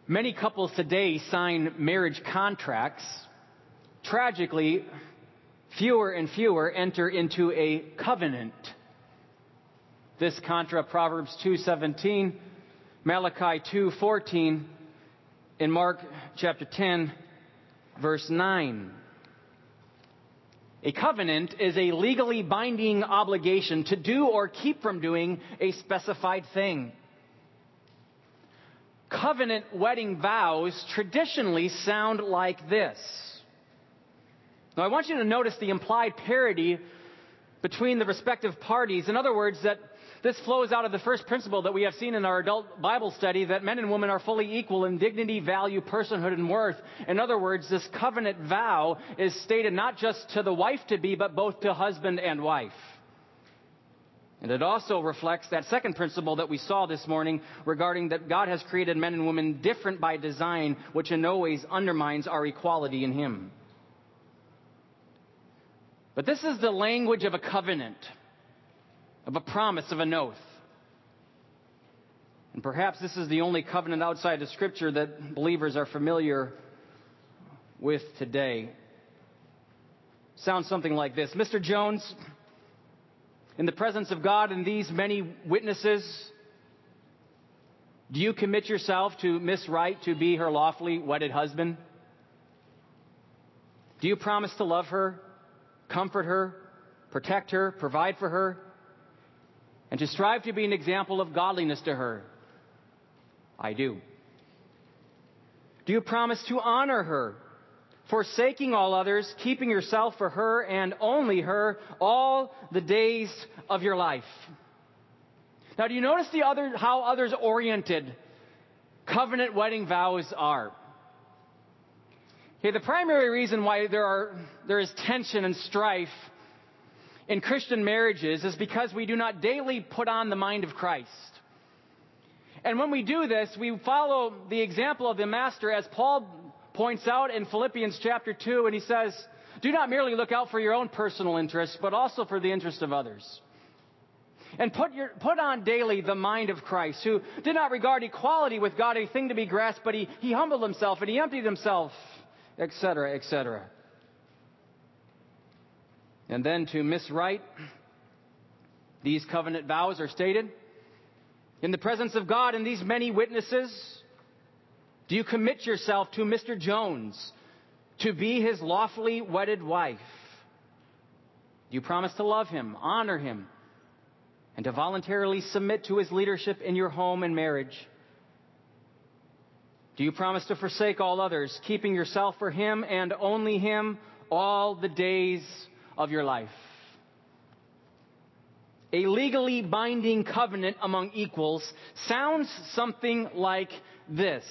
Many couples today sign marriage contracts. Tragically, fewer and fewer enter into a covenant. This contra Proverbs 2:17, Malachi 2:14, and Mark chapter 10, verse 9. A covenant is a legally binding obligation to do or keep from doing a specified thing. Covenant wedding vows traditionally sound like this. Now, I want you to notice the implied parity between the respective parties. In other words, that this flows out of the first principle that we have seen in our adult Bible study, that men and women are fully equal in dignity, value, personhood, and worth. In other words, this covenant vow is stated not just to the wife-to-be, but both to husband and wife. And it also reflects that second principle that we saw this morning regarding that God has created men and women different by design, which in no ways undermines our equality in Him. But this is the language of a covenant, of a promise, of an oath. And perhaps this is the only covenant outside of Scripture that believers are familiar with today. Sounds something like this. Mr. Jones, in the presence of God and these many witnesses, do you commit yourself to Miss Wright to be her lawfully wedded husband? Do you promise to love her, comfort her, protect her, provide for her, and to strive to be an example of godliness to her? I do. Do you promise to honor her, forsaking all others, keeping yourself for her and only her all the days of your life? Now, do you notice how others-oriented covenant wedding vows are? Okay, the primary reason why there is tension and strife in Christian marriages is because we do not daily put on the mind of Christ. And when we do this, we follow the example of the Master, as Paul points out in Philippians chapter 2, and he says, do not merely look out for your own personal interests, but also for the interest of others. And put on daily the mind of Christ, who did not regard equality with God a thing to be grasped, but he humbled himself and he emptied himself, etc., etc. And then to Miss Wright, these covenant vows are stated. In the presence of God and these many witnesses, do you commit yourself to Mr. Jones to be his lawfully wedded wife? Do you promise to love him, honor him, and to voluntarily submit to his leadership in your home and marriage? Do you promise to forsake all others, keeping yourself for him and only him all the days of your life? A legally binding covenant among equals sounds something like this.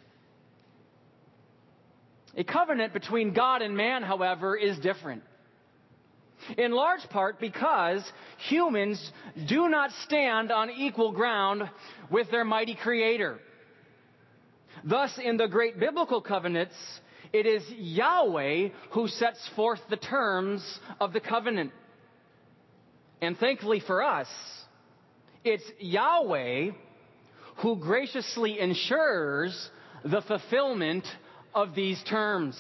A covenant between God and man, however, is different. In large part because humans do not stand on equal ground with their mighty Creator. Thus, in the great biblical covenants, it is Yahweh who sets forth the terms of the covenant. And thankfully for us, it's Yahweh who graciously ensures the fulfillment of these terms.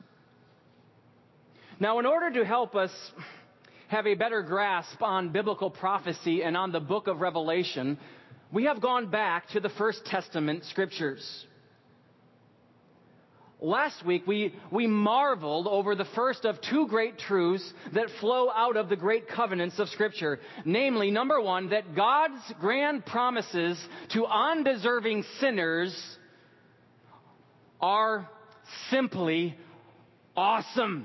Now, in order to help us have a better grasp on biblical prophecy and on the book of Revelation, we have gone back to the First Testament scriptures. Last week, we marveled over the first of two great truths that flow out of the great covenants of Scripture. Namely, number one, that God's grand promises to undeserving sinners are simply awesome.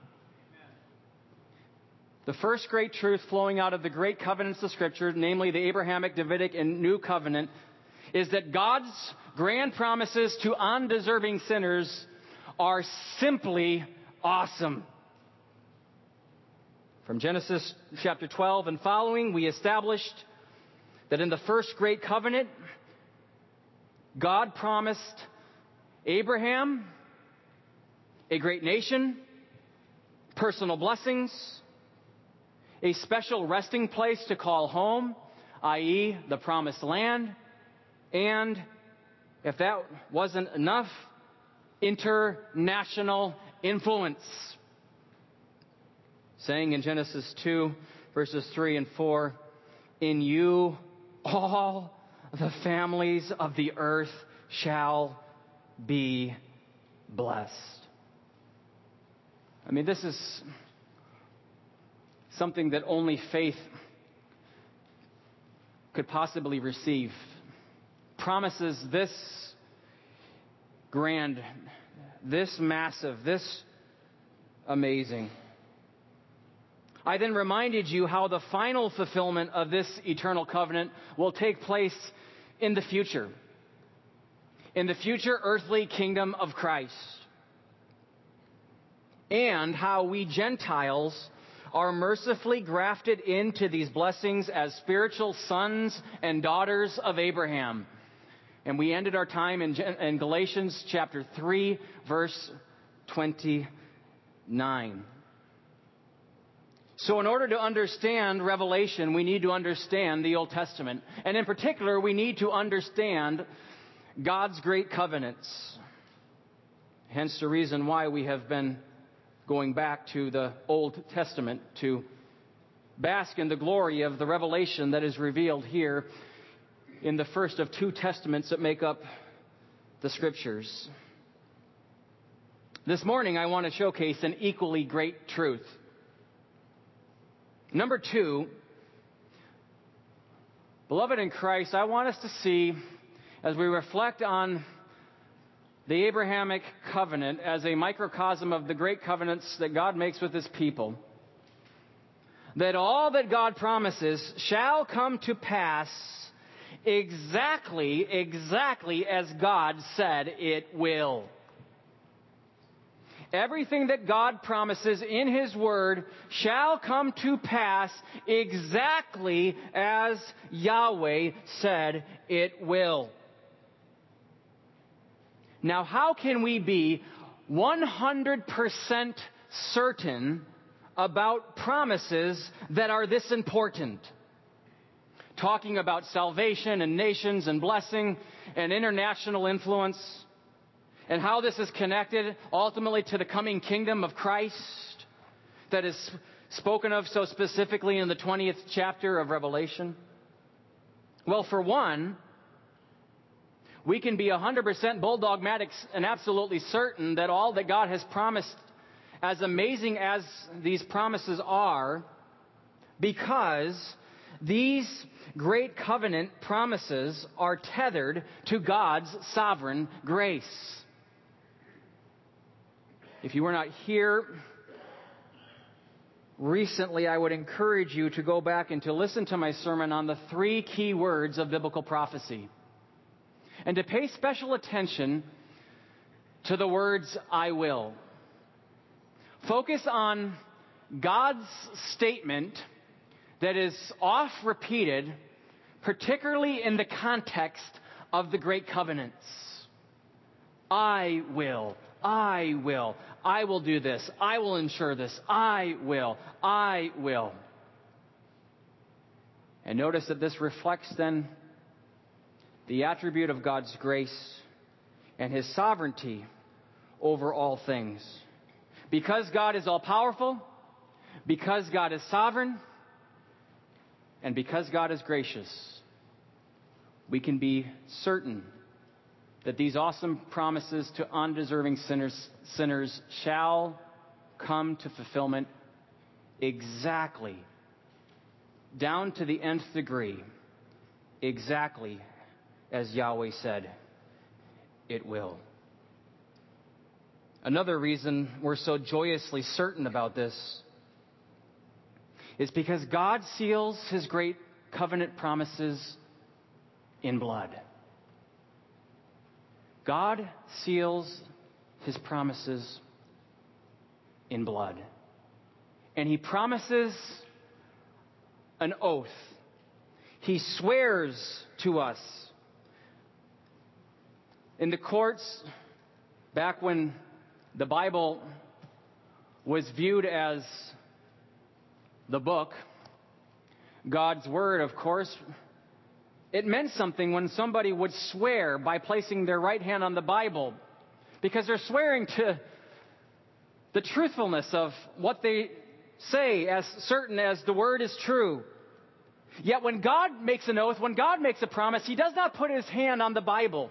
The first great truth flowing out of the great covenants of Scripture, namely the Abrahamic, Davidic, and New Covenant, is that God's grand promises to undeserving sinners are simply awesome. From Genesis chapter 12 and following, we established that in the first great covenant, God promised Abraham a great nation, personal blessings, a special resting place to call home, i.e., the promised land, and if that wasn't enough, international influence. Saying in Genesis 2, verses 3 and 4, in you all the families of the earth shall be blessed. I mean, this is something that only faith could possibly receive. Promises this grand, this massive, this amazing. I then reminded you how the final fulfillment of this eternal covenant will take place in the future earthly kingdom of Christ. And how we Gentiles are mercifully grafted into these blessings as spiritual sons and daughters of Abraham. And we ended our time in Galatians chapter 3, verse 29. So in order to understand Revelation, we need to understand the Old Testament. And in particular, we need to understand God's great covenants. Hence the reason why we have been going back to the Old Testament to bask in the glory of the revelation that is revealed here in the first of two testaments that make up the Scriptures. This morning, I want to showcase an equally great truth. Number two, beloved in Christ, I want us to see, as we reflect on the Abrahamic covenant as a microcosm of the great covenants that God makes with His people, that all that God promises shall come to pass exactly as God said it will. Everything that God promises in His Word shall come to pass exactly as Yahweh said it will. Now, how can we be 100% certain about promises that are this important? Talking about salvation and nations and blessing and international influence, and how this is connected ultimately to the coming kingdom of Christ that is spoken of so specifically in the 20th chapter of Revelation. Well, for one, we can be 100% bulldogmatic and absolutely certain that all that God has promised, as amazing as these promises are, because these great covenant promises are tethered to God's sovereign grace. If you were not here recently, I would encourage you to go back and to listen to my sermon on the three key words of biblical prophecy, and to pay special attention to the words, I will. Focus on God's statement that is oft repeated, particularly in the context of the great covenants. I will. I will. I will do this. I will ensure this. I will. I will. And notice that this reflects then the attribute of God's grace and His sovereignty over all things. Because God is all-powerful, because God is sovereign, and because God is gracious, we can be certain that these awesome promises to undeserving sinners shall come to fulfillment exactly, down to the nth degree, exactly as Yahweh said it will. Another reason we're so joyously certain about this is because God seals His great covenant promises in blood. God seals His promises in blood. And He promises an oath. He swears to us. In the courts, back when the Bible was viewed as the book, God's Word, of course, it meant something when somebody would swear by placing their right hand on the Bible, because they're swearing to the truthfulness of what they say, as certain as the word is true. Yet when God makes an oath, when God makes a promise, He does not put His hand on the Bible.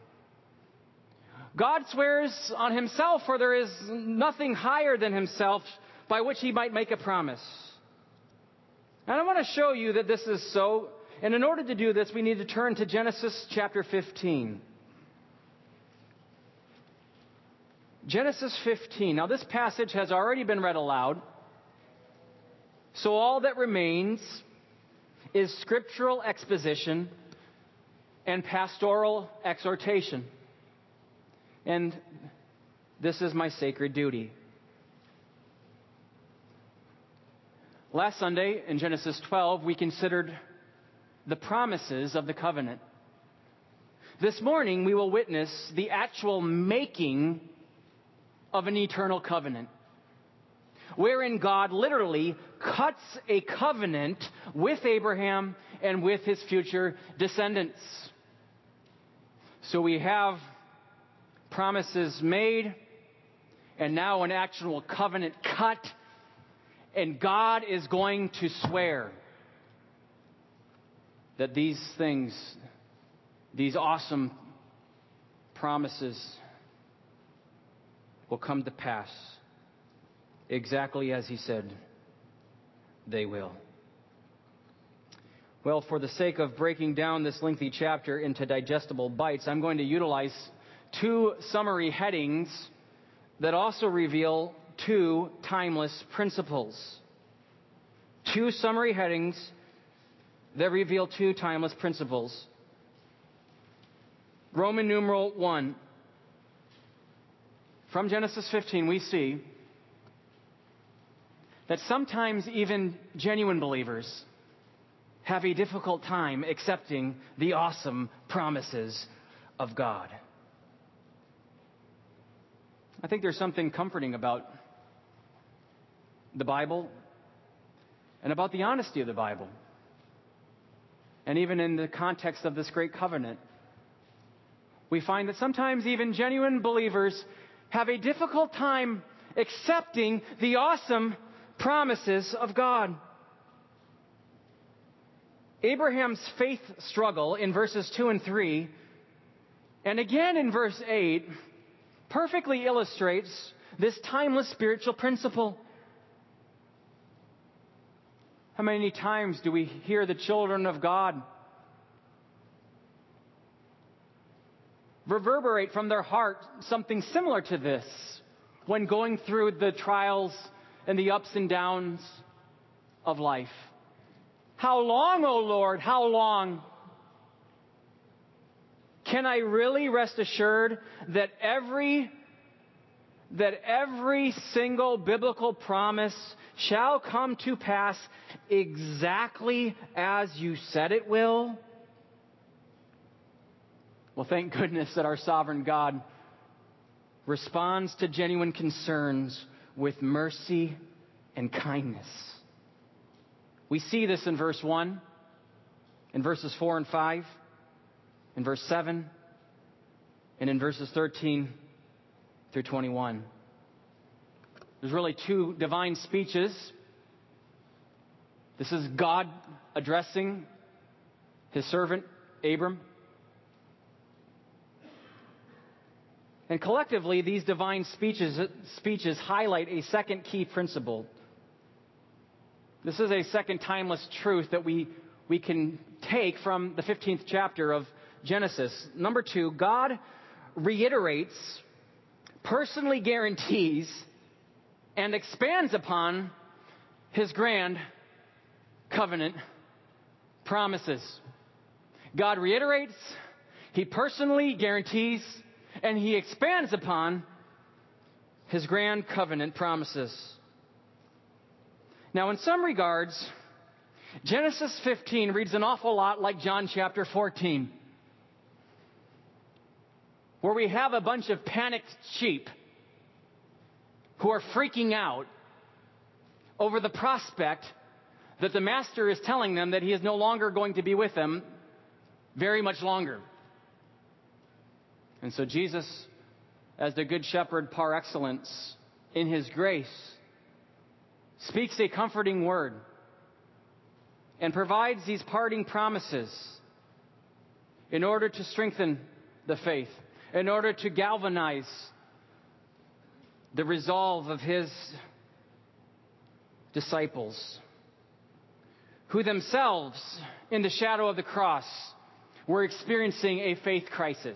God swears on Himself, for there is nothing higher than Himself by which He might make a promise. And I want to show you that this is so. And in order to do this, we need to turn to Genesis chapter 15. Genesis 15. Now, this passage has already been read aloud. So all that remains is scriptural exposition and pastoral exhortation. And this is my sacred duty. Last Sunday in Genesis 12, we considered the promises of the covenant. This morning, we will witness the actual making of an eternal covenant, wherein God literally cuts a covenant with Abraham and with his future descendants. So we have promises made, and now an actual covenant cut, and God is going to swear that these things, these awesome promises, will come to pass exactly as He said they will. Well, for the sake of breaking down this lengthy chapter into digestible bites, I'm going to utilize two summary headings that also reveal two timeless principles. Two summary headings that reveal two timeless principles. Roman numeral 1. From Genesis 15, we see that sometimes even genuine believers have a difficult time accepting the awesome promises of God. I think there's something comforting about the Bible and about the honesty of the Bible. And even in the context of this great covenant, we find that sometimes even genuine believers have a difficult time accepting the awesome promises of God. Abraham's faith struggle in verses 2 and 3, and again in verse 8, perfectly illustrates this timeless spiritual principle. How many times do we hear the children of God reverberate from their heart something similar to this when going through the trials and the ups and downs of life? How long, O Lord, how long? Can I really rest assured that every single biblical promise shall come to pass exactly as you said it will? Well, thank goodness that our sovereign God responds to genuine concerns with mercy and kindness. We see this in verse 1, in verses 4 and 5, in verse 7, and in verses 13 through 21. There's really two divine speeches. This is God addressing His servant, Abram. And collectively, these divine speeches highlight a second key principle. This is a second timeless truth that we can take from the 15th chapter of Genesis. Number 2, God reiterates, personally guarantees, and expands upon His grand covenant promises. God reiterates, He personally guarantees, and He expands upon His grand covenant promises. Now, in some regards, Genesis 15 reads an awful lot like John chapter 14, where we have a bunch of panicked sheep who are freaking out over the prospect that the master is telling them that he is no longer going to be with them very much longer. And so Jesus, as the Good Shepherd par excellence, in His grace, speaks a comforting word and provides these parting promises in order to strengthen the faith, in order to galvanize the resolve of His disciples, who themselves, in the shadow of the cross, were experiencing a faith crisis.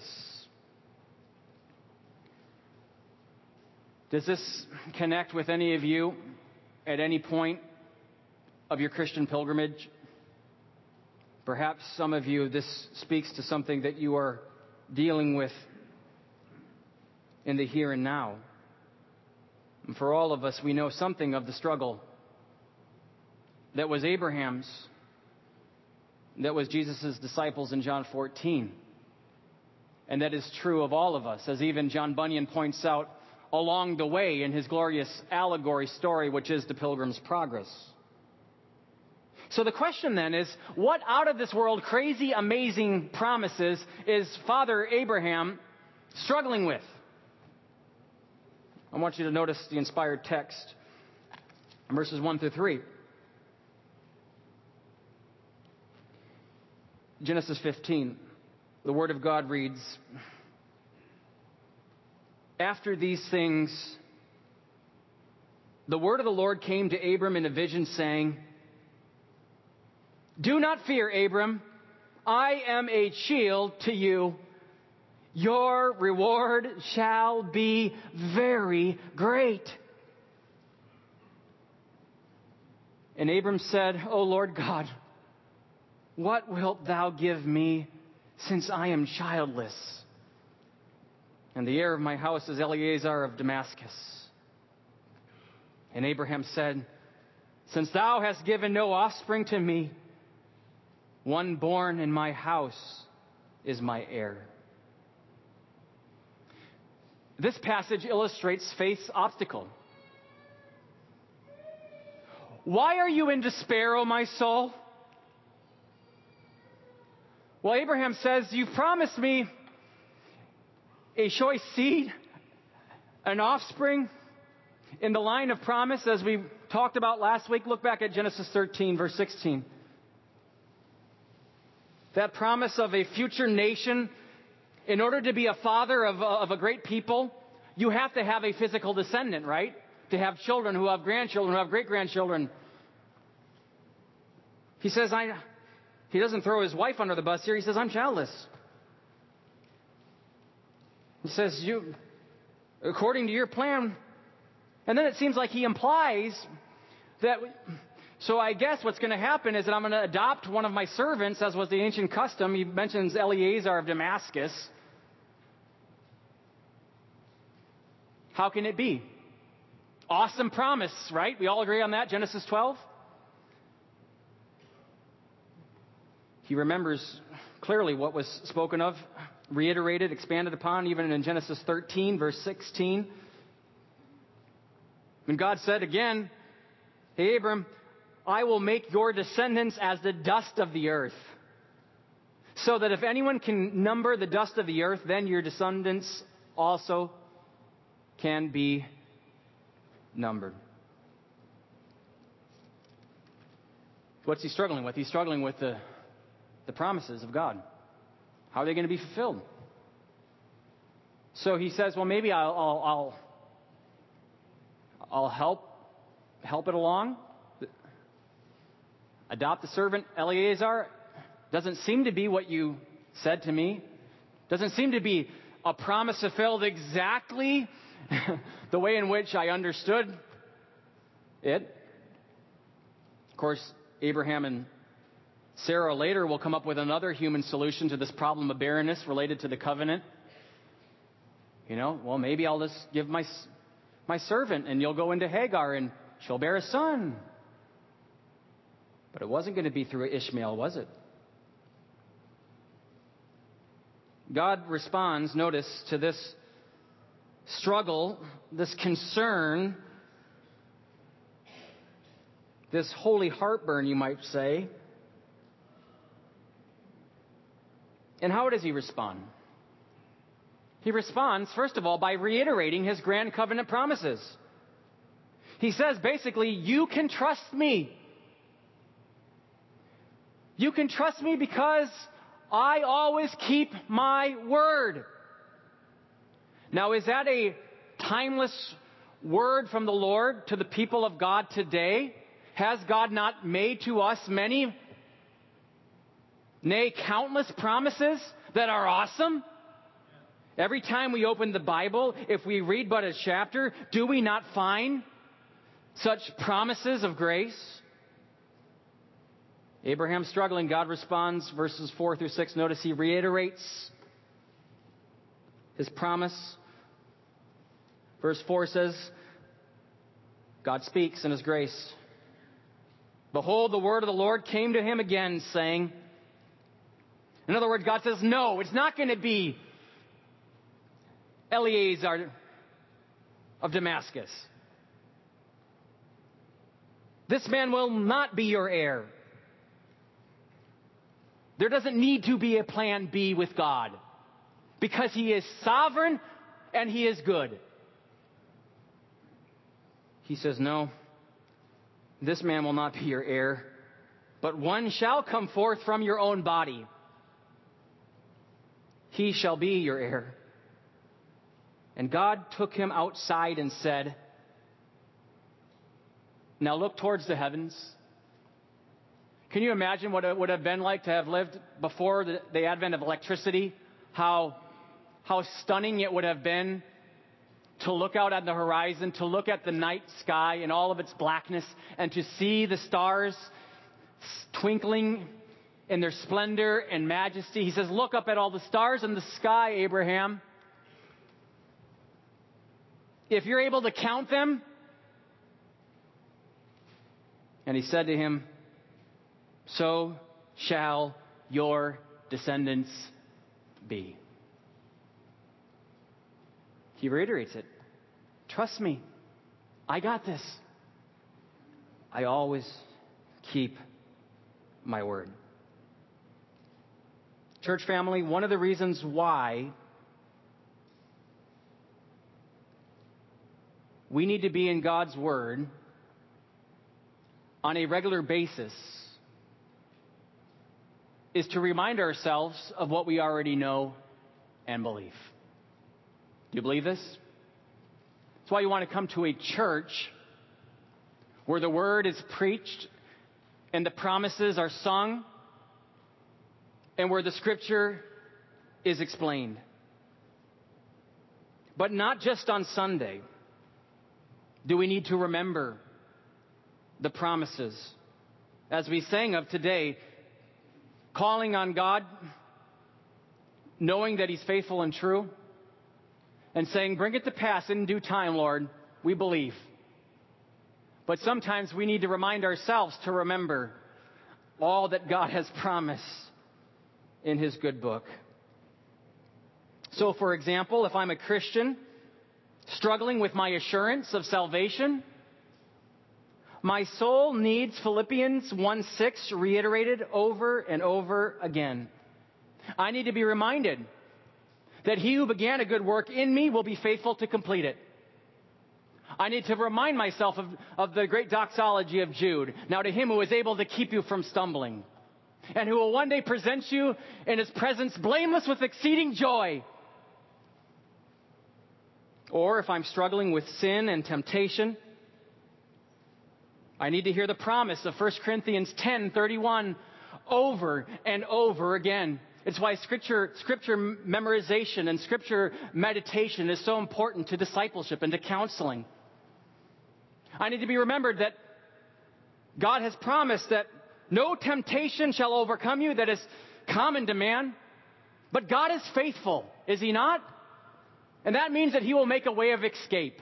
Does this connect with any of you at any point of your Christian pilgrimage? Perhaps some of you, this speaks to something that you are dealing with in the here and now. And for all of us, we know something of the struggle that was Abraham's, that was Jesus' disciples in John 14. And that is true of all of us, as even John Bunyan points out along the way in his glorious allegory story, which is the Pilgrim's Progress. So the question then is, what out of this world crazy, amazing promises is Father Abraham struggling with? I want you to notice the inspired text, verses 1 through 3. Genesis 15, the Word of God reads, "After these things, the word of the Lord came to Abram in a vision, saying, 'Do not fear, Abram. I am a shield to you. Your reward shall be very great.' And Abram said, 'O Lord God, what wilt thou give me, since I am childless? And the heir of my house is Eleazar of Damascus.' And Abraham said, 'Since thou hast given no offspring to me, one born in my house is my heir.'" This passage illustrates faith's obstacle. "Why are you in despair, O my soul?" Well, Abraham says, "You've promised me a choice seed, an offspring in the line of promise," as we talked about last week. Look back at Genesis 13, verse 16. That promise of a future nation. In order to be a father of a great people, you have to have a physical descendant, right? To have children who have grandchildren, who have great-grandchildren. He says, he doesn't throw his wife under the bus here. He says, "I'm childless." He says, according to your plan. And then it seems like he implies that, so I guess what's going to happen is that I'm going to adopt one of my servants, as was the ancient custom. He mentions Eleazar of Damascus. How can it be? Awesome promise, right? We all agree on that, Genesis 12. He remembers clearly what was spoken of, reiterated, expanded upon, even in Genesis 13, verse 16. When God said again, "Hey, Abram, I will make your descendants as the dust of the earth, so that if anyone can number the dust of the earth, then your descendants also can be numbered." What's he struggling with? He's struggling with the promises of God. How are they going to be fulfilled? So he says, well, maybe I'll help it along. Adopt the servant Eleazar. Doesn't seem to be what you said to me. Doesn't seem to be a promise fulfilled exactly the way in which I understood it. Of course, Abraham and Sarah later will come up with another human solution to this problem of barrenness related to the covenant. Well, maybe I'll just give my servant and you'll go into Hagar and she'll bear a son. But it wasn't going to be through Ishmael, was it? God responds, notice, to this struggle, this concern, this holy heartburn, you might say, And how does he respond? He responds, first of all, by reiterating his grand covenant promises. He says, basically, you can trust me. You can trust me because I always keep my word. Now, is that a timeless word from the Lord to the people of God today? Has God not made to us many, nay, countless promises that are awesome? Every time we open the Bible, if we read but a chapter, do we not find such promises of grace? Abraham's struggling. God responds, verses 4 through 6. Notice he reiterates his promise. Verse 4 says, God speaks in his grace. Behold, the word of the Lord came to him again, saying, in other words, God says, no, it's not going to be Eliezer of Damascus. This man will not be your heir. There doesn't need to be a plan B with God, because he is sovereign and he is good. He says, no, this man will not be your heir, but one shall come forth from your own body. He shall be your heir. And God took him outside and said, now look towards the heavens. Can you imagine what it would have been like to have lived before the advent of electricity? How stunning it would have been to look out on the horizon, to look at the night sky in all of its blackness, and to see the stars twinkling in their splendor and majesty. He says, look up at all the stars in the sky, Abraham. If you're able to count them. And he said to him, so shall your descendants be. He reiterates it. Trust me. I got this. I always keep my word. Church family, one of the reasons why we need to be in God's word on a regular basis is to remind ourselves of what we already know and believe. Do you believe this? That's why you want to come to a church where the word is preached and the promises are sung and where the scripture is explained. But not just on Sunday do we need to remember the promises. As we sang of today, calling on God, knowing that he's faithful and true, and saying, bring it to pass in due time, Lord, we believe. But sometimes we need to remind ourselves to remember all that God has promised in his good book. So, for example, if I'm a Christian struggling with my assurance of salvation, my soul needs Philippians 1:6 reiterated over and over again. I need to be reminded that he who began a good work in me will be faithful to complete it. I need to remind myself of the great doxology of Jude. Now to him who is able to keep you from stumbling, and who will one day present you in his presence blameless with exceeding joy. Or if I'm struggling with sin and temptation, I need to hear the promise of 1 Corinthians 10:31 over and over again. It's why scripture memorization and scripture meditation is so important to discipleship and to counseling. I need to be remembered that God has promised that no temptation shall overcome you that is common to man. But God is faithful, is he not? And that means that he will make a way of escape.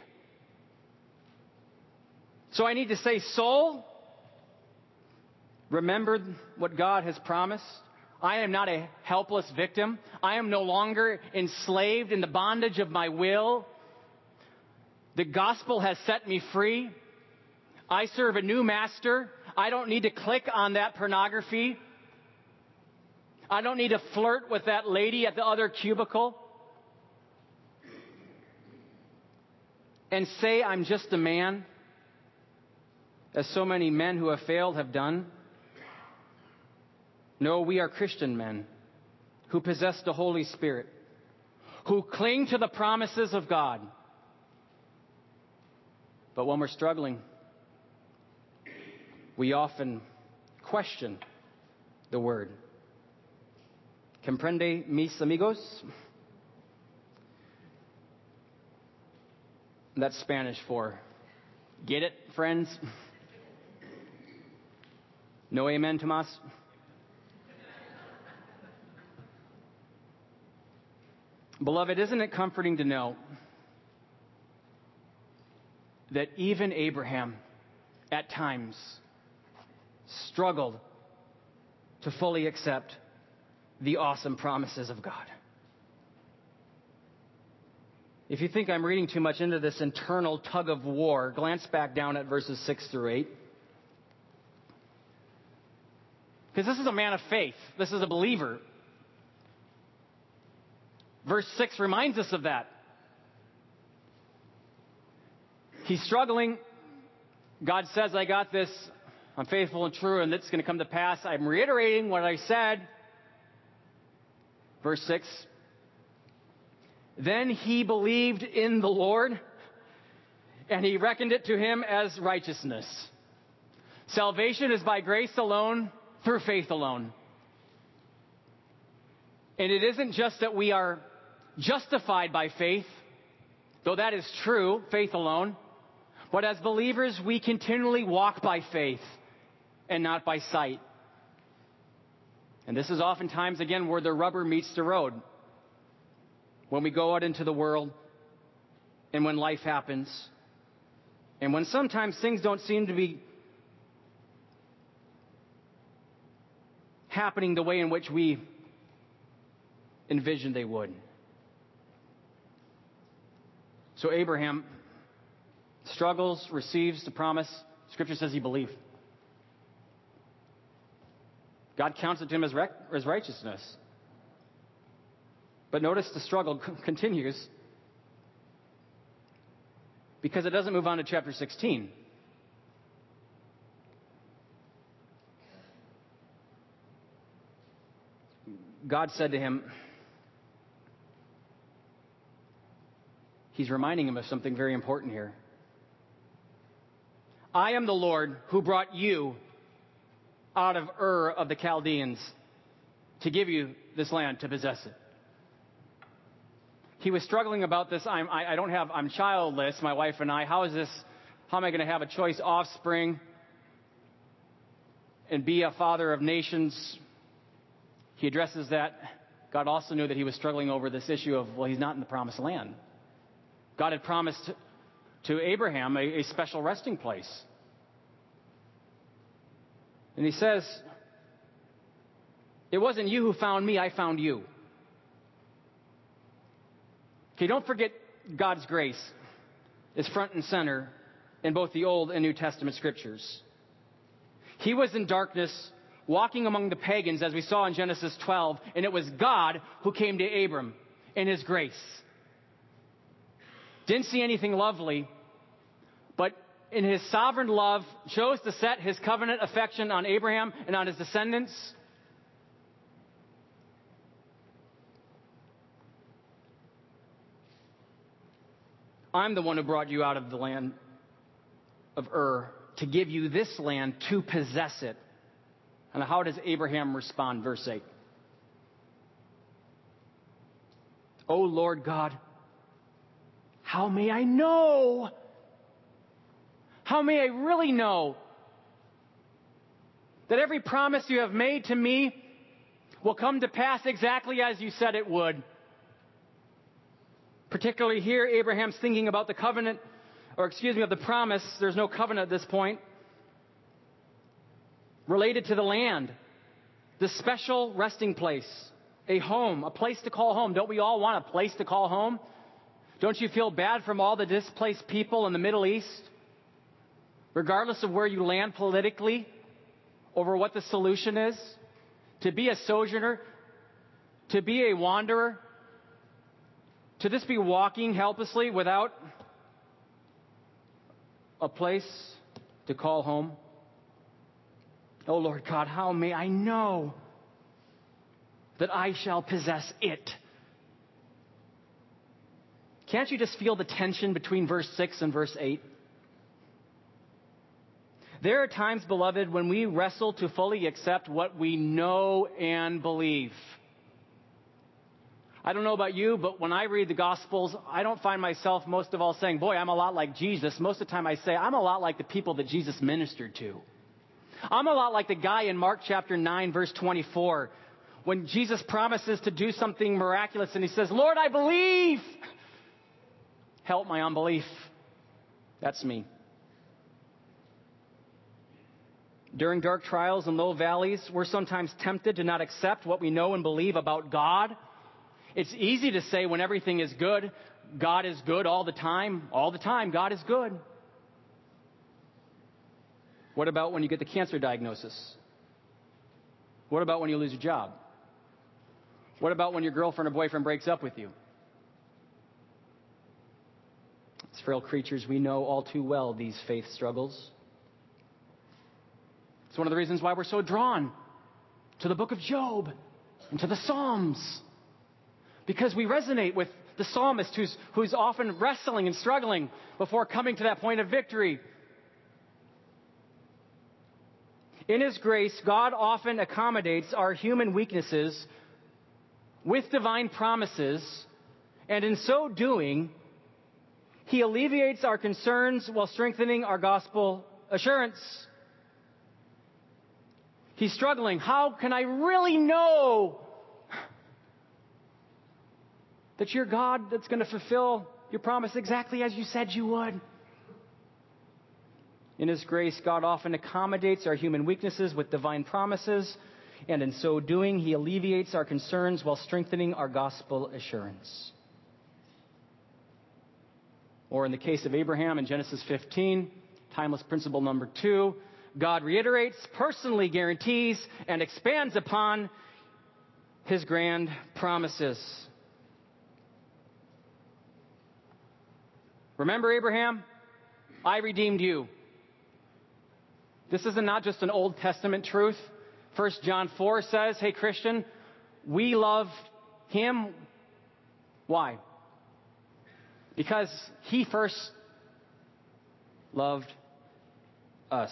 So I need to say, soul, remember what God has promised. I am not a helpless victim. I am no longer enslaved in the bondage of my will. The gospel has set me free. I serve a new master. I don't need to click on that pornography. I don't need to flirt with that lady at the other cubicle and say I'm just a man, as so many men who have failed have done. No, we are Christian men who possess the Holy Spirit, who cling to the promises of God. But when we're struggling, we often question the word. Comprende, mis amigos? That's Spanish for, get it, friends? No amen, Tomas? Beloved, isn't it comforting to know that even Abraham, at times, struggled to fully accept the awesome promises of God? If you think I'm reading too much into this internal tug of war, glance back down at verses 6 through 8. Because this is a man of faith. This is a believer. Verse 6 reminds us of that. He's struggling. God says, I got this. I'm faithful and true, and it's going to come to pass. I'm reiterating what I said. Verse 6. Then he believed in the Lord, and he reckoned it to him as righteousness. Salvation is by grace alone, through faith alone. And it isn't just that we are justified by faith, though that is true, faith alone. But as believers, we continually walk by faith and not by sight. And this is oftentimes, again, where the rubber meets the road. When we go out into the world and when life happens and when sometimes things don't seem to be happening the way in which we envisioned they would. So Abraham struggles, receives the promise. Scripture says he believed. God counts it to him as righteousness. But notice the struggle continues because it doesn't move on to chapter 16. God said to him, he's reminding him of something very important here. I am the Lord who brought you out of Ur of the Chaldeans to give you this land to possess it. He was struggling about this. I'm childless, my wife and I. How am I going to have a choice offspring and be a father of nations? He addresses that. God also knew that he was struggling over this issue of, well, he's not in the promised land. God had promised to Abraham a special resting place. And he says, it wasn't you who found me, I found you. Okay, don't forget God's grace is front and center in both the Old and New Testament scriptures. He was in darkness, walking among the pagans, as we saw in Genesis 12, and it was God who came to Abram in his grace. Didn't see anything lovely, but in his sovereign love, chose to set his covenant affection on Abraham and on his descendants. I'm the one who brought you out of the land of Ur to give you this land to possess it. And how does Abraham respond? Verse 8. O Lord God, how may I know? How may I really know that every promise you have made to me will come to pass exactly as you said it would? Particularly here, Abraham's thinking about the covenant, of the promise. There's no covenant at this point. Related to the land, the special resting place, a home, a place to call home. Don't we all want a place to call home? Don't you feel bad from all the displaced people in the Middle East? Regardless of where you land politically, over what the solution is? To be a sojourner, to be a wanderer, to just be walking helplessly without a place to call home. Oh Lord God, how may I know that I shall possess it? Can't you just feel the tension between verse 6 and verse 8? There are times, beloved, when we wrestle to fully accept what we know and believe. I don't know about you, but when I read the Gospels, I don't find myself most of all saying, boy, I'm a lot like Jesus. Most of the time I say, I'm a lot like the people that Jesus ministered to. I'm a lot like the guy in Mark chapter 9, verse 24, when Jesus promises to do something miraculous and he says, Lord, I believe. Help my unbelief. That's me. During dark trials and low valleys, we're sometimes tempted to not accept what we know and believe about God. It's easy to say when everything is good, God is good all the time. All the time, God is good. What about when you get the cancer diagnosis? What about when you lose your job? What about when your girlfriend or boyfriend breaks up with you? As frail creatures, we know all too well these faith struggles. It's one of the reasons why we're so drawn to the book of Job and to the Psalms. Because we resonate with the psalmist who's often wrestling and struggling before coming to that point of victory. In His grace, God often accommodates our human weaknesses with divine promises, and in so doing, He alleviates our concerns while strengthening our gospel assurance. He's struggling. How can I really know that you're God that's going to fulfill your promise exactly as you said you would? In His grace, God often accommodates our human weaknesses with divine promises, and in so doing, He alleviates our concerns while strengthening our gospel assurance. Or in the case of Abraham in Genesis 15, timeless principle number 2, God reiterates, personally guarantees, and expands upon His grand promises. Remember, Abraham, I redeemed you. This is not just an Old Testament truth. 1 John 4 says, hey, Christian, we love Him. Why? Because He first loved us.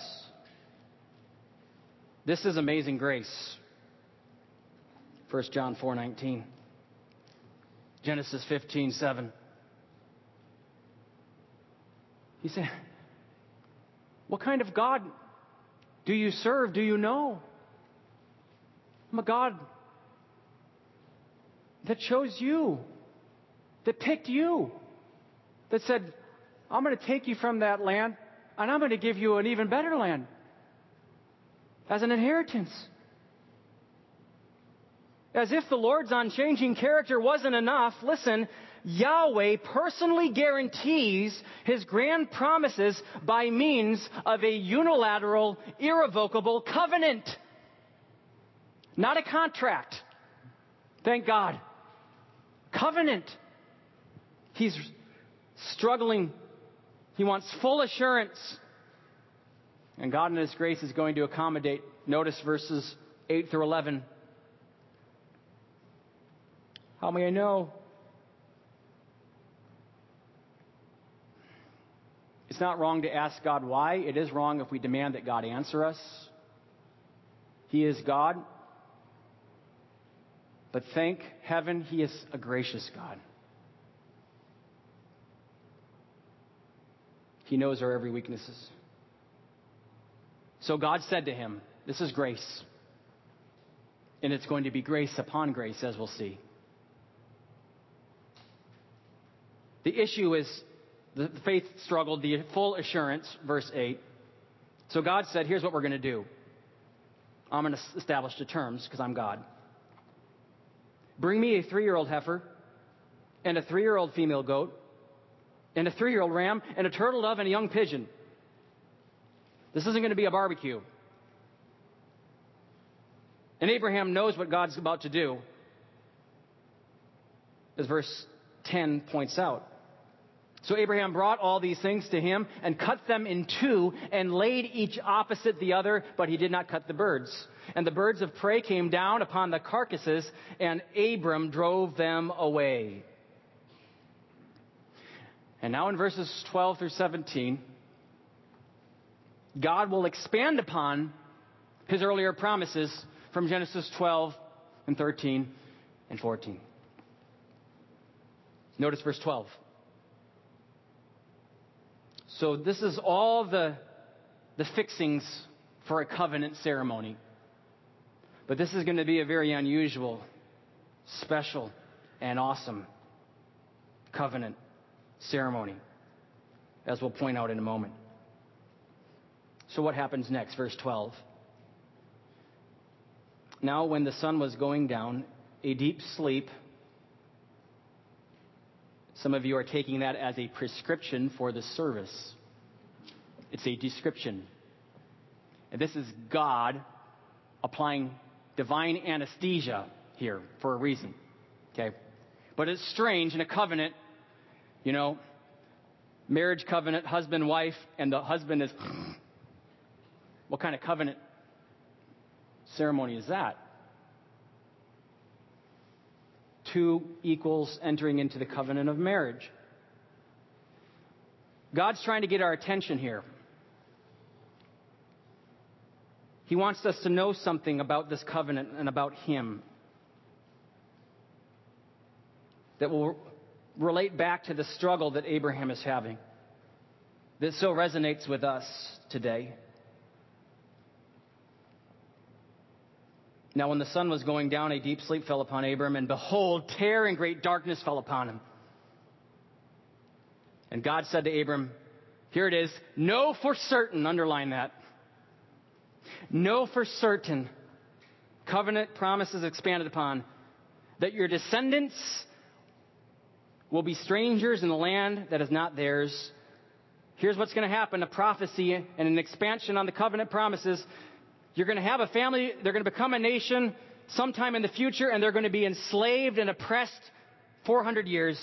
This is amazing grace. 1 John 4:19. Genesis 15:7. He said, what kind of God do you serve? Do you know? I'm a God that chose you, that picked you, that said, I'm going to take you from that land and I'm going to give you an even better land as an inheritance. As if the Lord's unchanging character wasn't enough, listen, Yahweh personally guarantees His grand promises by means of a unilateral, irrevocable covenant. Not a contract. Thank God. Covenant. He's struggling. He wants full assurance. And God in His grace is going to accommodate. Notice verses 8 through 11. How may I know? It's not wrong to ask God why. It is wrong if we demand that God answer us. He is God. But thank heaven, He is a gracious God. He knows our every weaknesses. So God said to him, this is grace. And it's going to be grace upon grace, as we'll see. The issue is the faith struggle, the full assurance, verse 8. So God said, here's what we're going to do. I'm going to establish the terms because I'm God. Bring me a 3-year-old heifer and a 3-year-old female goat and a 3-year-old ram and a turtle dove and a young pigeon. This isn't going to be a barbecue. And Abraham knows what God's about to do. as verse 10 points out. So Abraham brought all these things to him and cut them in two and laid each opposite the other, but he did not cut the birds. And the birds of prey came down upon the carcasses, and Abram drove them away. And now in verses 12 through 17, God will expand upon his earlier promises from Genesis 12 and 13 and 14. Notice verse 12. So this is all the fixings for a covenant ceremony. But this is going to be a very unusual, special, and awesome covenant ceremony, as we'll point out in a moment. So what happens next? Verse 12. Now when the sun was going down, a deep sleep. Some of you are taking that as a prescription for the service. It's a description. And this is God applying divine anesthesia here for a reason. Okay? But it's strange in a covenant, marriage covenant, husband, wife, and the husband is... What kind of covenant ceremony is that? Two equals entering into the covenant of marriage. God's trying to get our attention here. He wants us to know something about this covenant and about Him that will relate back to the struggle that Abraham is having, that so resonates with us today. Now when the sun was going down, a deep sleep fell upon Abram, and behold, terror and great darkness fell upon him. And God said to Abram, here it is, know for certain, underline that, know for certain, covenant promises expanded upon, that your descendants will be strangers in the land that is not theirs. Here's what's going to happen, a prophecy and an expansion on the covenant promises. You're going to have a family, they're going to become a nation sometime in the future, and they're going to be enslaved and oppressed 400 years.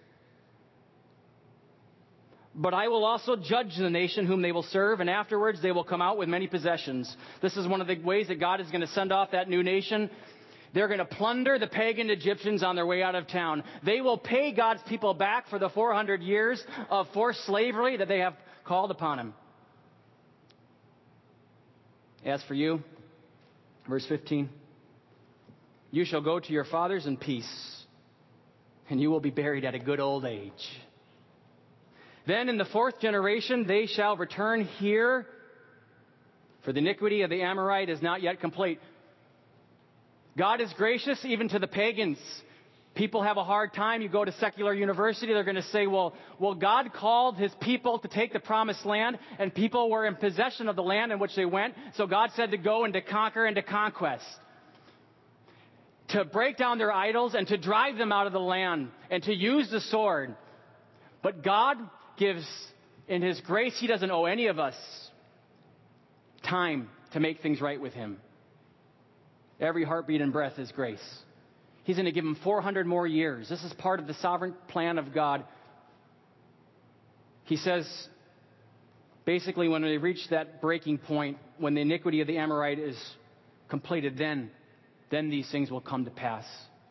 But I will also judge the nation whom they will serve, and afterwards they will come out with many possessions. This is one of the ways that God is going to send off that new nation. They're going to plunder the pagan Egyptians on their way out of town. They will pay God's people back for the 400 years of forced slavery that they have called upon him. As for you, verse 15, you shall go to your fathers in peace, and you will be buried at a good old age. Then in the fourth generation they shall return here, for the iniquity of the Amorite is not yet complete. God is gracious even to the pagans. People have a hard time. You go to secular university, they're going to say, well, God called his people to take the promised land, and people were in possession of the land in which they went. So God said to go and to conquer and to conquest, to break down their idols and to drive them out of the land and to use the sword. But God gives, in his grace, he doesn't owe any of us time to make things right with him. Every heartbeat and breath is grace. He's going to give them 400 more years. This is part of the sovereign plan of God. He says, basically, when they reach that breaking point, when the iniquity of the Amorite is completed, then these things will come to pass.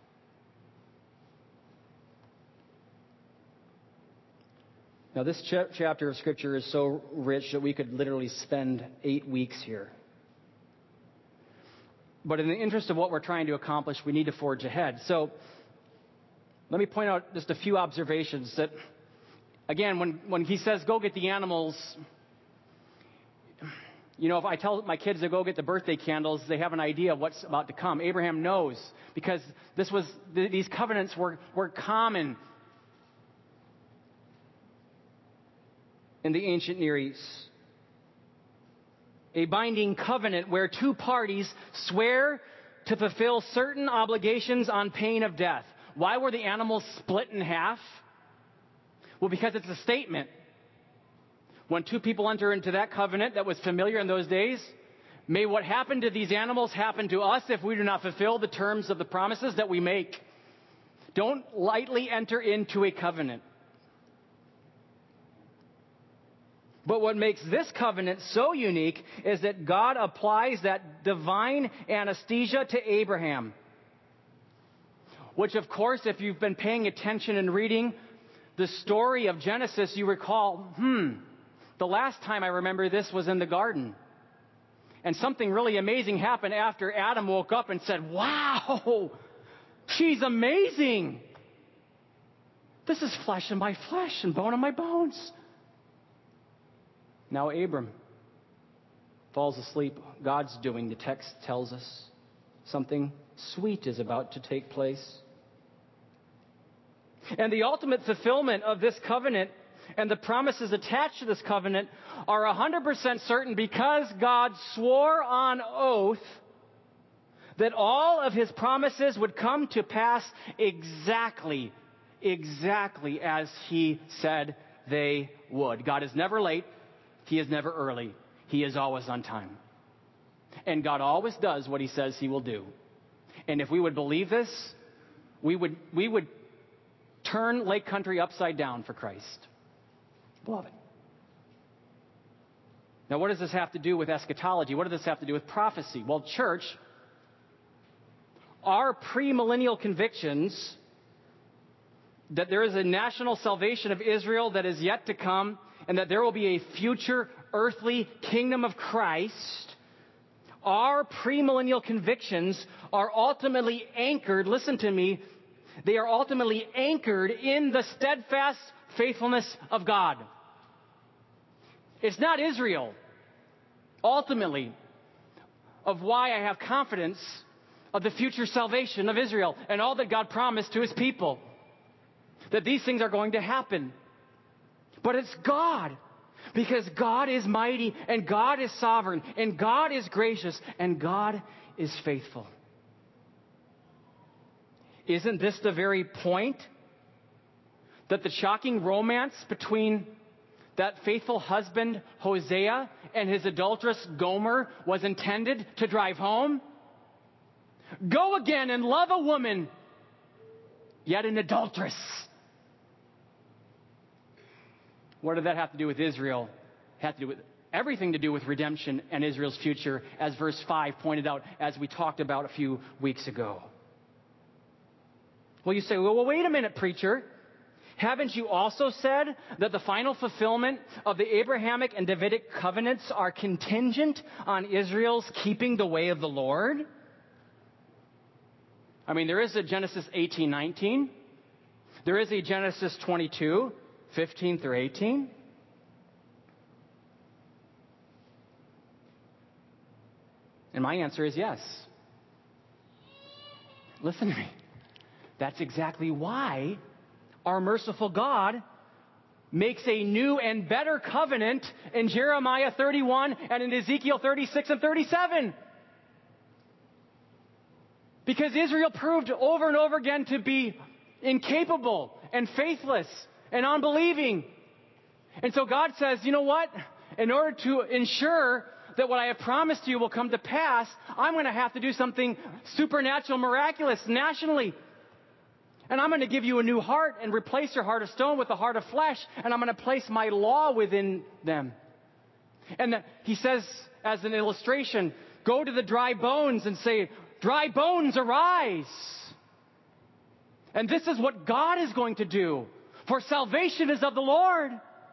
Now, this chapter of Scripture is so rich that we could literally spend 8 weeks here. But in the interest of what we're trying to accomplish, we need to forge ahead. So let me point out just a few observations that, again, when he says, go get the animals, if I tell my kids to go get the birthday candles, they have an idea of what's about to come. Abraham knows, because these covenants were common in the ancient Near East. A binding covenant where two parties swear to fulfill certain obligations on pain of death. Why were the animals split in half? Well, because it's a statement. When two people enter into that covenant that was familiar in those days, may what happened to these animals happen to us if we do not fulfill the terms of the promises that we make. Don't lightly enter into a covenant. But what makes this covenant so unique is that God applies that divine anesthesia to Abraham. Which, of course, if you've been paying attention and reading the story of Genesis, you recall, the last time I remember this was in the garden. And something really amazing happened after Adam woke up and said, wow, she's amazing. This is flesh of my flesh and bone of my bones. Now Abram falls asleep. God's doing, the text tells us. Something sweet is about to take place. And the ultimate fulfillment of this covenant and the promises attached to this covenant are 100% certain because God swore on oath that all of his promises would come to pass exactly as he said they would. God is never late. He is never early. He is always on time. And God always does what he says he will do. And if we would believe this, we would turn Lake Country upside down for Christ. Beloved. Now, what does this have to do with eschatology? What does this have to do with prophecy? Well, church, our premillennial convictions that there is a national salvation of Israel that is yet to come, and that there will be a future earthly kingdom of Christ, our premillennial convictions are ultimately anchored, listen to me, they are ultimately anchored in the steadfast faithfulness of God. It's not Israel, ultimately, of why I have confidence of the future salvation of Israel and all that God promised to his people. That these things are going to happen. But it's God. Because God is mighty, and God is sovereign, and God is gracious, and God is faithful. Isn't this the very point that the shocking romance between that faithful husband, Hosea, and his adulteress, Gomer, was intended to drive home? Go again and love a woman, yet an adulteress. What did that have to do with Israel? It had to do with everything to do with redemption and Israel's future, as verse 5 pointed out, as we talked about a few weeks ago. Well, you say, well, wait a minute, preacher. Haven't you also said that the final fulfillment of the Abrahamic and Davidic covenants are contingent on Israel's keeping the way of the Lord? I mean, there is a Genesis 18:19. There is a Genesis 22:15 through 18. And my answer is yes. Listen to me. That's exactly why our merciful God makes a new and better covenant in Jeremiah 31 and in Ezekiel 36 and 37. Because Israel proved over and over again to be incapable and faithless and unbelieving. And so God says, you know what? In order to ensure that what I have promised you will come to pass, I'm going to have to do something supernatural, miraculous, nationally. And I'm going to give you a new heart and replace your heart of stone with a heart of flesh. And I'm going to place my law within them. And he says, as an illustration, go to the dry bones and say, dry bones, arise. And this is what God is going to do. For salvation is of the Lord.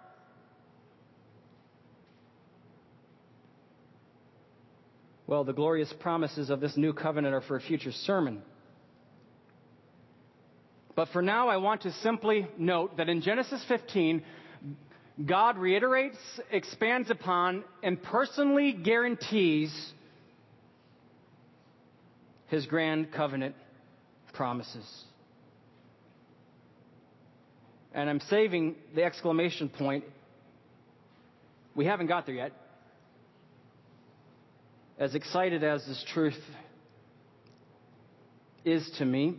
Well, the glorious promises of this new covenant are for a future sermon. But for now, I want to simply note that in Genesis 15, God reiterates, expands upon, and personally guarantees his grand covenant promises. And I'm saving the exclamation point. We haven't got there yet. As excited as this truth is to me,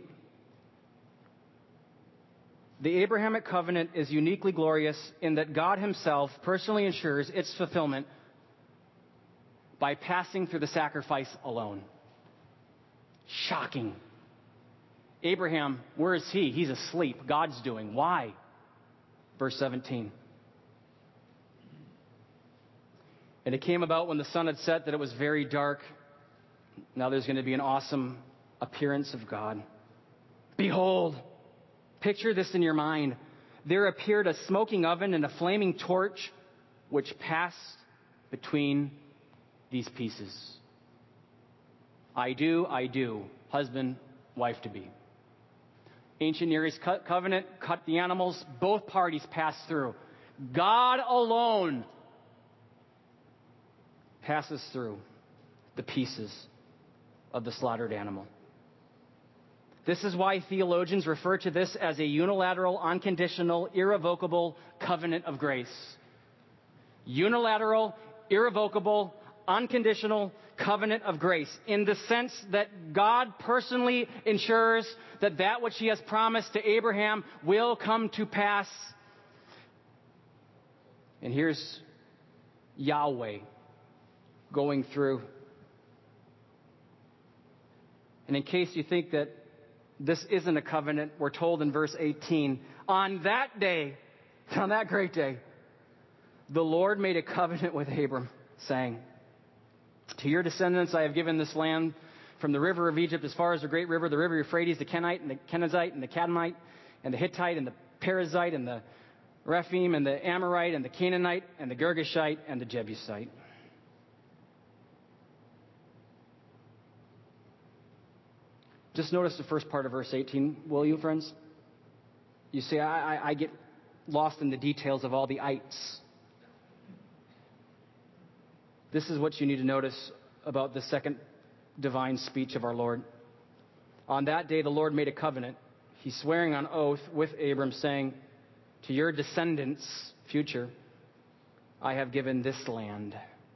the Abrahamic covenant is uniquely glorious in that God himself personally ensures its fulfillment by passing through the sacrifice alone. Shocking. Abraham, where is he? He's asleep. God's doing. Why? Verse 17. And it came about when the sun had set that it was very dark. Now there's going to be an awesome appearance of God. Behold, picture this in your mind. There appeared a smoking oven and a flaming torch which passed between these pieces. I do, husband, wife to be. Ancient Near East covenant, cut the animals, both parties pass through. God alone passes through the pieces of the slaughtered animal. This is why theologians refer to this as a unilateral, unconditional, irrevocable covenant of grace. Unilateral, irrevocable, unconditional covenant of grace, in the sense that God personally ensures that which he has promised to Abraham will come to pass. And here's Yahweh going through. And in case you think that this isn't a covenant, we're told in verse 18, on that day, on that great day, the Lord made a covenant with Abram, saying, to your descendants I have given this land, from the river of Egypt as far as the great river, the river Euphrates, the Kenite and the Kenizzite and the Cadmonite and the Hittite and the Perizzite and the Rephaim and the Amorite and the Canaanite and the Girgashite and the Jebusite. Just notice the first part of verse 18, will you, friends? You see, I get lost in the details of all the ites. This is what you need to notice about the second divine speech of our Lord. On that day, the Lord made a covenant. He's swearing on oath with Abram, saying, to your descendants, future, I have given this land.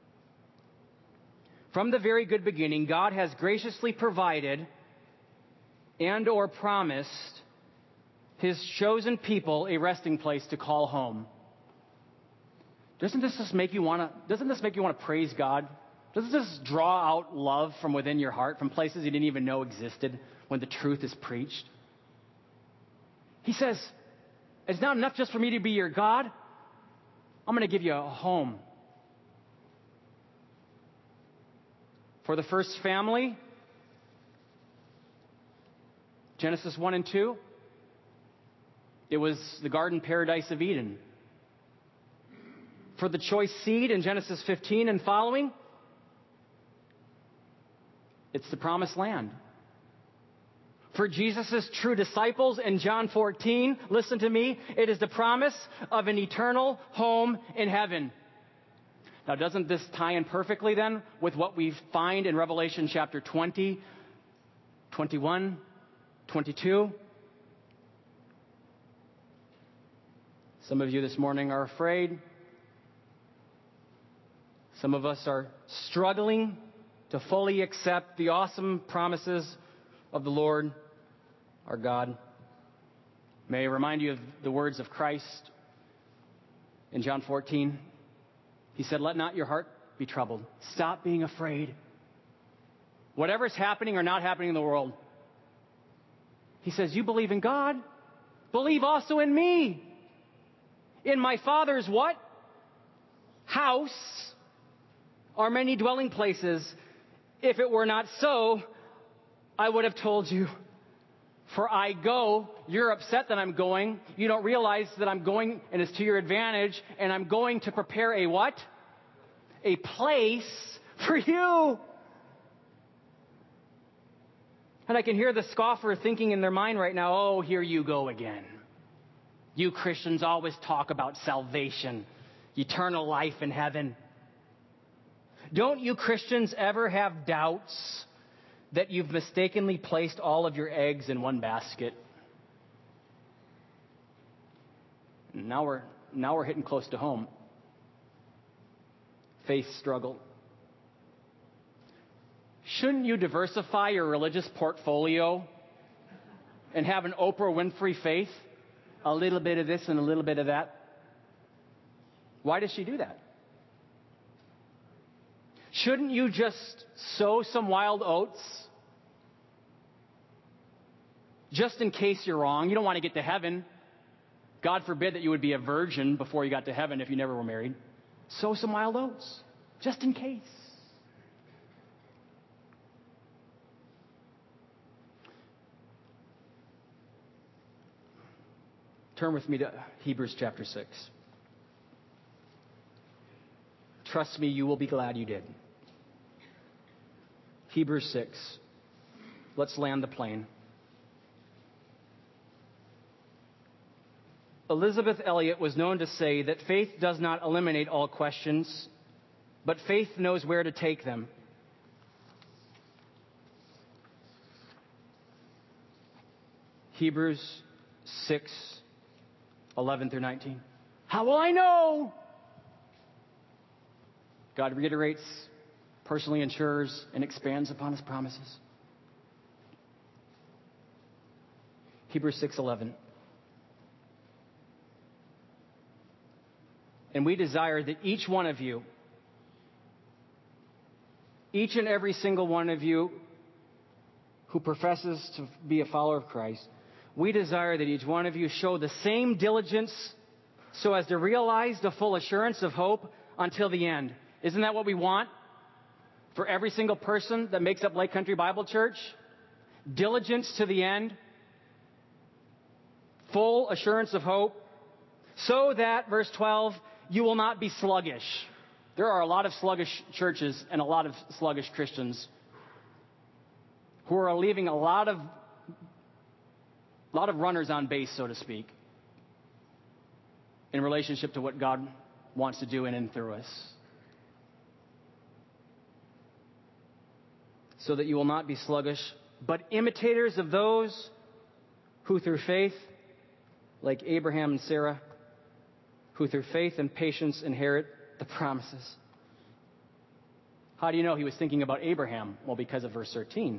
From the very good beginning, God has graciously provided and or promised his chosen people a resting place to call home. Doesn't this make you want to praise God? Doesn't this draw out love from within your heart, from places you didn't even know existed when the truth is preached? He says, it's not enough just for me to be your God. I'm going to give you a home. For the first family, Genesis 1 and 2, it was the garden paradise of Eden. For the choice seed in Genesis 15 and following, it's the promised land. For Jesus' true disciples in John 14, listen to me, it is the promise of an eternal home in heaven. Now, doesn't this tie in perfectly then with what we find in Revelation chapter 20, 21, 22? Some of you this morning are afraid. Some of us are struggling to fully accept the awesome promises of the Lord, our God. May I remind you of the words of Christ in John 14. He said, let not your heart be troubled. Stop being afraid. Whatever's happening or not happening in the world, he says, you believe in God, believe also in me. In my Father's what? House are many dwelling places. If it were not so, I would have told you. For I go, you're upset that I'm going. You don't realize that I'm going and it's to your advantage. And I'm going to prepare a what? A place for you. And I can hear the scoffer thinking in their mind right now, oh, here you go again. You Christians always talk about salvation, eternal life in heaven. Don't you Christians ever have doubts that you've mistakenly placed all of your eggs in one basket? Now we're hitting close to home. Faith struggle. Shouldn't you diversify your religious portfolio and have an Oprah Winfrey faith? A little bit of this and a little bit of that. Why does she do that? Shouldn't you just sow some wild oats just in case you're wrong. You don't want to get to heaven. God forbid that you would be a virgin before you got to heaven if you never were married. Sow some wild oats, just in case. Turn with me to Hebrews chapter 6. Trust me, you will be glad you did. Hebrews 6. Let's land the plane. Elizabeth Elliot was known to say that faith does not eliminate all questions, but faith knows where to take them. Hebrews 6, 11 through 19. How will I know? God reiterates, personally ensures, and expands upon his promises. Hebrews 6:11. And we desire that each one of you, each and every single one of you who professes to be a follower of Christ, we desire that each one of you show the same diligence so as to realize the full assurance of hope until the end. Isn't that what we want for every single person that makes up Lake Country Bible Church? Diligence to the end. Full assurance of hope. So that, verse 12, you will not be sluggish. There are a lot of sluggish churches and a lot of sluggish Christians who are leaving a lot of runners on base, so to speak, in relationship to what God wants to do in and through us. So that you will not be sluggish, but imitators of those who through faith, like Abraham and Sarah, who through faith and patience inherit the promises. How do you know he was thinking about Abraham? Well, because of verse 13.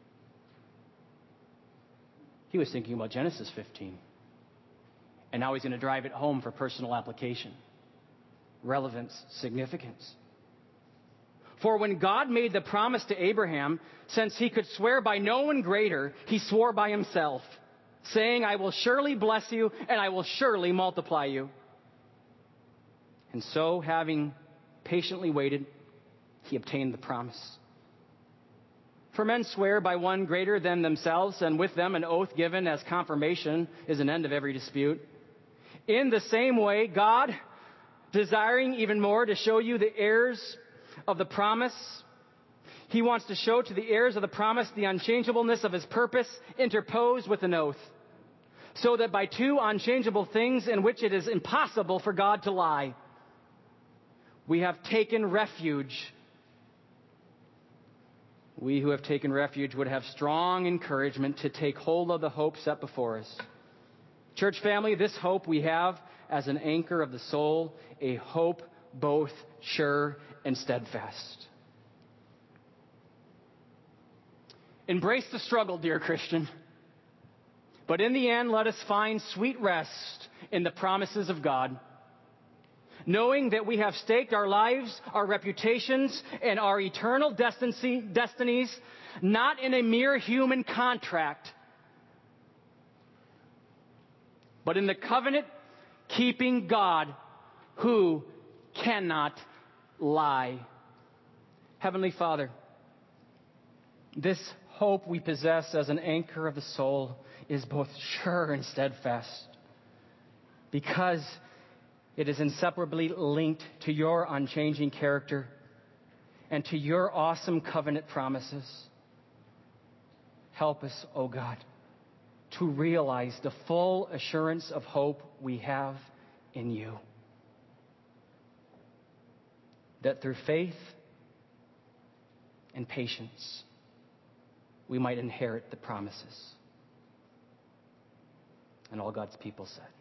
He was thinking about Genesis 15. And now he's going to drive it home for personal application. Relevance, significance. For when God made the promise to Abraham, since he could swear by no one greater, he swore by himself, saying, I will surely bless you, and I will surely multiply you. And so, having patiently waited, he obtained the promise. For men swear by one greater than themselves, and with them an oath given as confirmation is an end of every dispute. In the same way, God, desiring even more to show you the heirs of the promise, he wants to show to the heirs of the promise the unchangeableness of his purpose, interposed with an oath, so that by two unchangeable things in which it is impossible for God to lie, we have taken refuge. We who have taken refuge would have strong encouragement to take hold of the hope set before us. Church family, this hope we have as an anchor of the soul, a hope both sure and steadfast. Embrace the struggle, dear Christian. But in the end, let us find sweet rest in the promises of God, knowing that we have staked our lives, our reputations, and our eternal destinies not in a mere human contract, but in the covenant-keeping God who cannot lie. Heavenly Father, this hope we possess as an anchor of the soul is both sure and steadfast, because it is inseparably linked to your unchanging character and to your awesome covenant promises. Help us, O God, to realize the full assurance of hope we have in you, that through faith and patience we might inherit the promises. And all God's people said,